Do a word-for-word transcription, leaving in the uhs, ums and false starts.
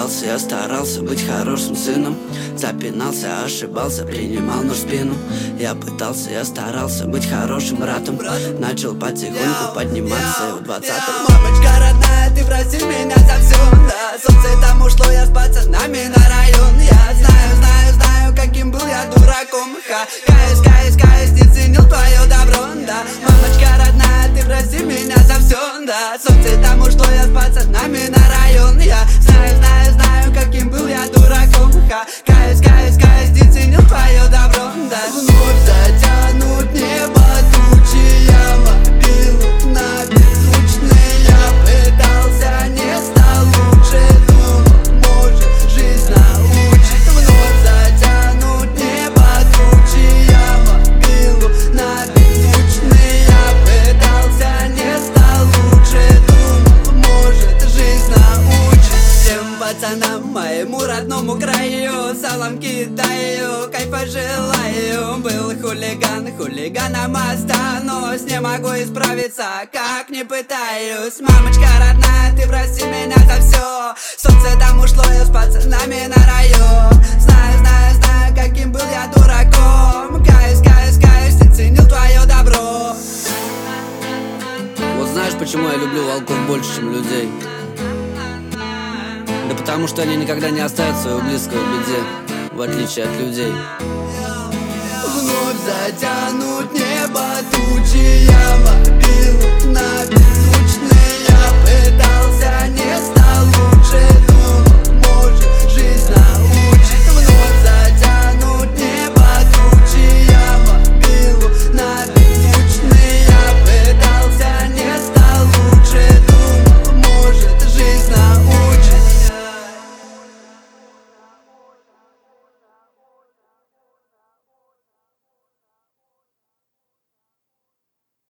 пытался, я старался быть хорошим сыном. Запинался, ошибался, принимал нож в спину. Я пытался, я старался быть хорошим братом. Начал потихоньку подниматься и в двадцатом. Мамочка родная, ты прости меня за все, да. Солнце там ушло, я с пацанами на район. Я знаю, знаю, знаю, каким был я дураком. Ха, каюсь, каюсь, каюсь, не ценил твое добро, да. Мамочка родная, ты прости меня за все, да. Солнце там ушло, я с пацанами на район. Я знаю, знаю, знаю, каким был я дураком. Ха, каюсь, каюсь, каюсь, не ценил твое добро, да. Вновь затянут небо тучи, я мобил на беззвучный. Я пытался, не стал лучше, думал, может, жизнь научит. Вновь затянут небо тучи, я мобил на беззвучный. Я пытался, не стал лучше, думал, может, жизнь научит. Всем пацанам, моему родному краю, салам кидаю, кайфа желаю. Был хулиган, хулиганом останусь. Не могу исправиться, как не пытаюсь. Мамочка родная, ты прости меня за все. Солнце там ушло, я с пацанами на район. Знаю, знаю, знаю, каким был я дураком. Каюсь, каюсь, каюсь, не ценил твое добро. Вот знаешь, почему я люблю волков больше, чем людей? Да потому что они никогда не оставят своего близкого в беде, в отличие от людей. Вновь затянут небо тучи.